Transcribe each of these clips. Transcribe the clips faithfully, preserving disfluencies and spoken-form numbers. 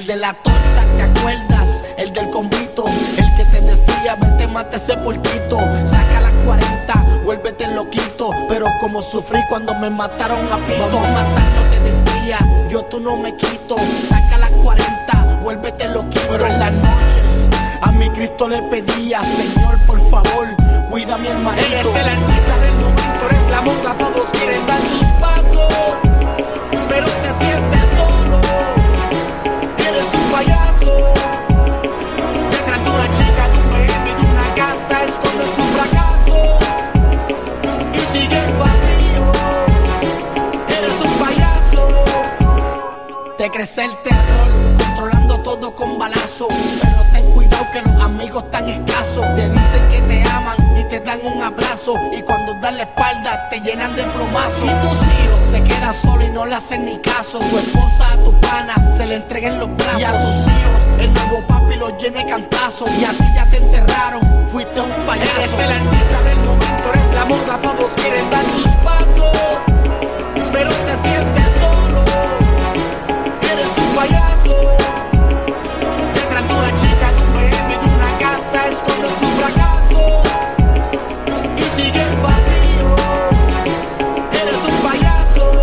de la torta, ¿te acuerdas? El del convito, el que te decía vete mate ese porquito. Saca las cuarenta, vuélvete loquito. Pero como sufrí cuando me mataron a pito. Vamos a matarnos, te decía, yo tú no me quito. Saca las cuarenta, vuélvete loquito. Pero en las noches a mi Cristo le pedía, Señor, por favor, cuida a mi hermanito. Él es el artista del momento, eres la moda, todos quieren dar sus pasos, pero te sientes solo, eres un payaso. Detrás de una chica, de un B M y de una casa, escondes tu fracaso y sigues vacío, eres un payaso. Te crece el terror, controlando todo con balazo, pero ten cuidado que los amigos están escasos. Te dicen que te aman y te dan un abrazo, y cuando dan la espalda te llenan de plomazo. Y tus hijos se quedan solos y no le hacen ni caso. Tu esposa a tu pana se le entrega en los brazos, y a tus hijos el nuevo papi los llena de cantazos. Y a ti ya te enterraron, fuiste un payaso. Eres el artista del momento, eres la moda, todos quieren dar sus pasos, pero te sientes solo, eres un payaso. Detrás de una chica, de un B M y de una casa, escondes tu fracaso y sigues vacío, eres un payaso.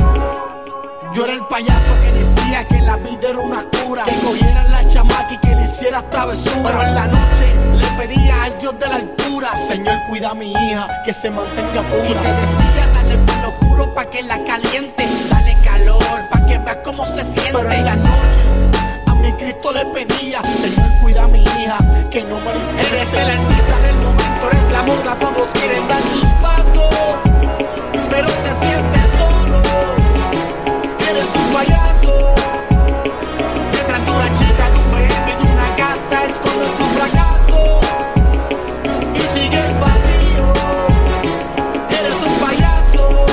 Yo era el payaso que decía que la vida era una cura, que cogieran la chamaca y que le hicieras travesura. Pero en la noche le pedía al Dios de la altura, Señor, cuida a mi hija, que se mantenga pura. Y te decía, dale por lo oscuro pa' que la caliente, dale calor pa' que veas cómo se siente. Pero en las noches a mi Cristo le pedía, Señor, cuida a mi hija, que no me infecte. Eres el artista del momento, eres la moda, todos quieren dar sus pasos, pero te sientes solo, eres un payaso. Detrás de una chica, de un B M y de una casa, escondes tu fracaso y sigues vacío, eres un payaso.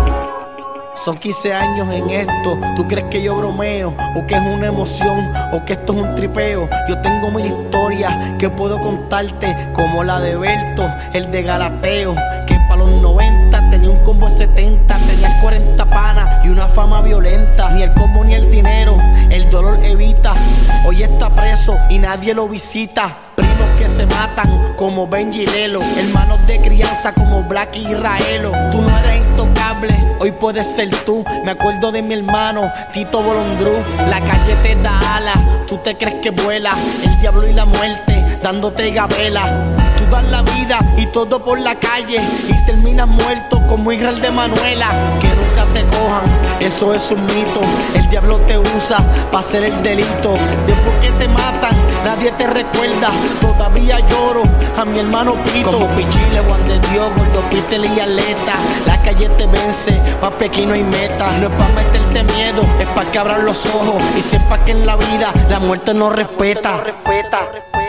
Son quince años en esto, ¿tú crees que yo bromeo? ¿O que es una emoción? ¿O que esto es un tripeo? Yo tengo mil historias que puedo contarte, como la de Berto, el de Galateo, que para los noventa tenía un combo de setenta, tenía cuarenta panas y una fama violenta. Ni el combo ni el dinero, el dolor evita. Hoy está preso y nadie lo visita. Primos que se matan como Benji y Lelo, hermanos de crianza como Black y Israelo. Tú no eres intocable, hoy puedes ser tú. Me acuerdo de mi hermano Tito Bolondrú. La calle te da alas, tú te crees que vuela, el diablo y la muerte dándote gabela. Tú das la vida y todo por la calle y terminas muerto como Israel de Manuela. Que nunca te cojan, eso es un mito. El diablo te usa para hacer el delito. Después que te matan, nadie te recuerda. Todavía lloro a mi hermano Pito. Como Pichile, Juan de Dios, Gordo Pitel y Aleta. La calle te vence, pa' Pekín no hay meta. No es pa' meterte miedo, es pa' que abran los ojos y sepa que en la vida la muerte no respeta.